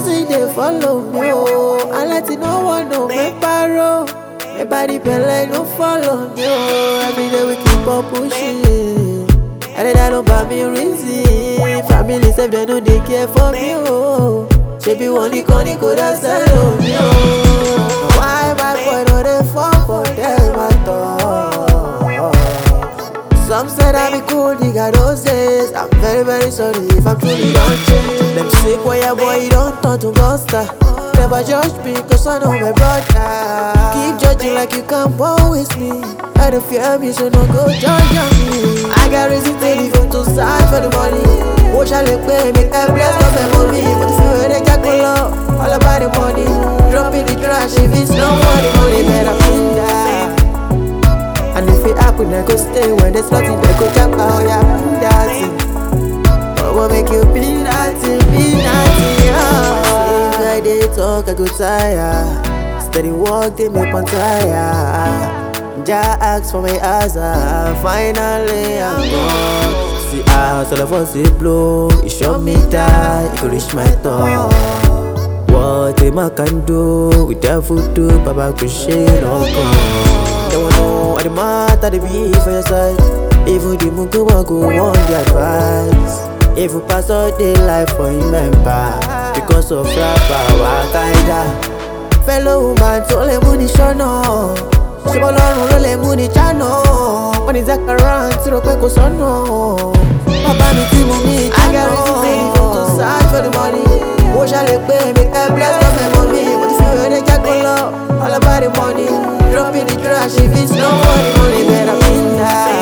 blessing they follow me, oh. I let it no one know me paro. My body belly no follow me, oh. Every day we keep on pushing. And then I don't buy me reason. Family say they know they care for me, oh. She be one iconic could have said on me, oh. Why my boy no they fall for them at all? Some said I be cool, nigga, those days. I'm very, very sorry if I'm truly don't change. Them sick why your boy you don't turn to monster. Never judge me cause I know my brother. Keep judging like you can't ball with me. I don't fear me so no go judge me. I got reason to leave home to search for the money. What shall I pay? Make I bless my memory. But if you heard a jackal all about the money. Drop in the trash if it's no money. Only better pin that. And if it happen, I go stay when there's nothing, I go jump out, yeah, pin that thing. But what make you pin that thing, yeah. Same guy they talk, I go tire. Steady walk, they make one tire. Jah ask for my answer, finally I'm gone. See how all of us it blow, it show me that it could reach my top. What a man can do with that food too, Baba could share no come. They wanna know what the matter they be for your side. Even the moon go on the advice. If you pass all day life for remember, because of rapper, Wakaida. Fellow woman, so le money show no. She ball on roll le money chano. When it's back around, to the quick son no. Papa me team me, I got reason to search for the money. What shall I pay? Make I bless my memory. But if you heard a jackal all about the money. Drop in the trash if it's no money, only better pin that.